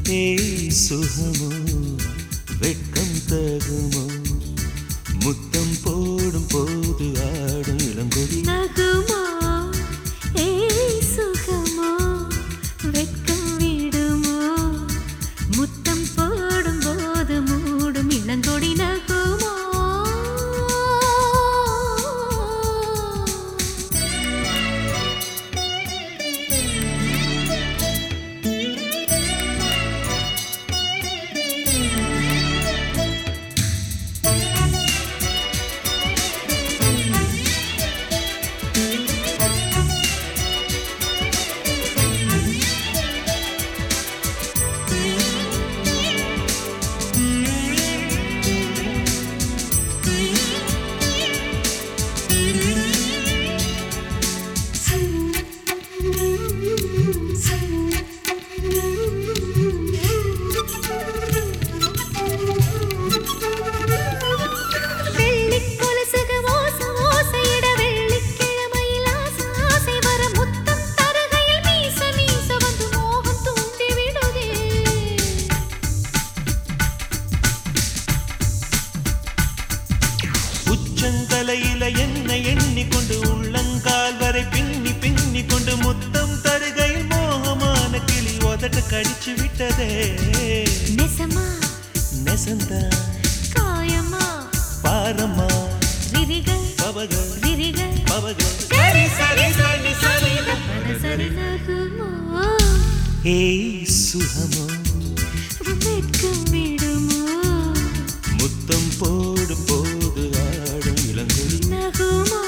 ஏய் சுகமோ வெட்கம் தகுமோ முத்தம் போடும் போது ஆடும் இளங்கொடி நகுமோ ஏய் சுகமோ வெட்கம் விடுமோ முத்தம் போடும் போது மூடும் இளங்கொடி நகுமோ உச்சந்தலையில என்னை எண்ணிக்கொண்டு உள்ளங்கால் வரை பின்னி பின்னி கொண்டு முத்தம் தருகையில் மோகமான கிளி உதட்ட கடிச்சு விட்டதே நெசமா நெசந்தா காயமா பாரம்மா விரிகள் பவகள் விரிகள் பவகள் சரி சரி சரி சரி சரி நகுமோ ஏய் சுகமோ வெட்கம் விடுமோ முத்தம் போடும் போது ஆடும் இளங்கொடி நகுமோ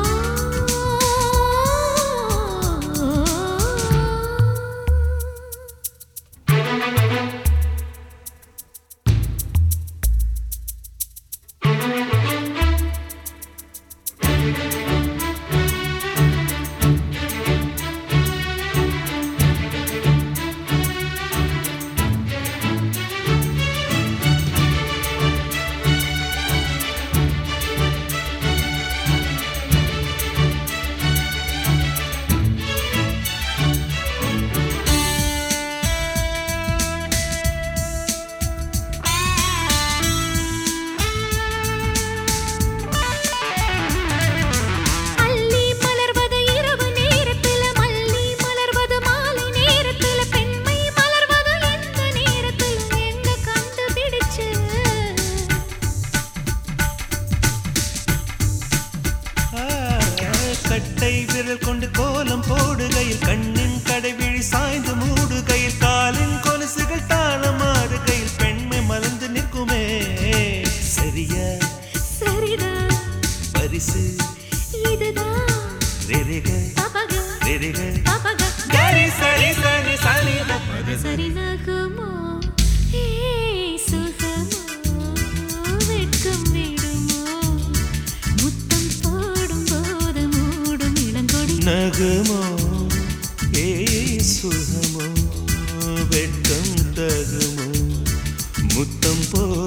கட்டை விரல் கொண்டு கோலம் போடுகையில் கண்ணின் கடைவிழி சாய்ந்து மூடுகையில் காலின் கொலுசுகள் தாளமாடுகையில் பெண்மை மலர்ந்து நிற்குமே சரியா சரிதான் பரிசு இதுதான் ரெரிகள் பபக ரெரிகள் பபக கரி சரி சரி சரி சரி நகுமோ ஏய் சுகமோ வெட்கம் விடுமோ முத்தம் போடும் போது மூடும் இளங்கொடி நகுமோ ஏய் சுகமோ வெட்கம் தகுமோ முத்தம் போ